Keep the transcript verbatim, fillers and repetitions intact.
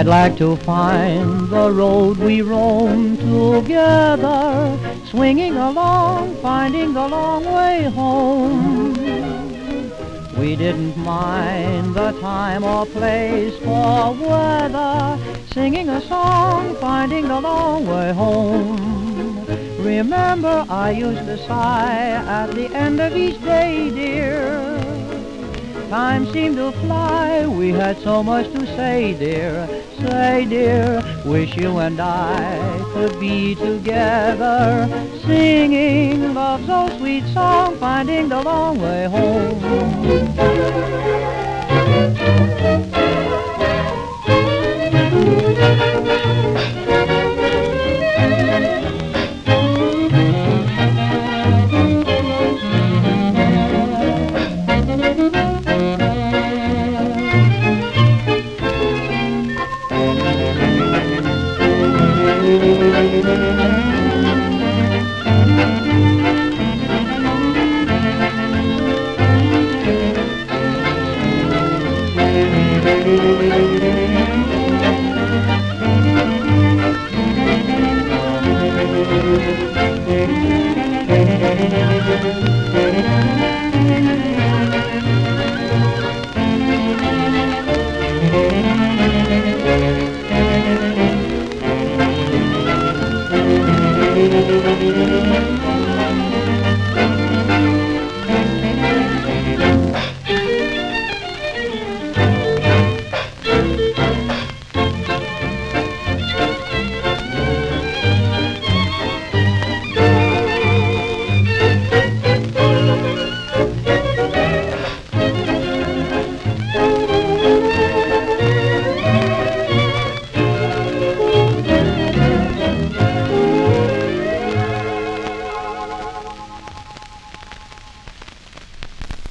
I'd like to find the road we roamed together, swinging along, finding the long way home. We didn't mind the time or place or weather, singing a song, finding the long way home. Remember, I used to sigh at the end of each day, dear. Time seemed to fly, we had so much to say, dear. Say, dear, wish you and I could be together, singing love's oh sweet song, finding the long way home. Thank you.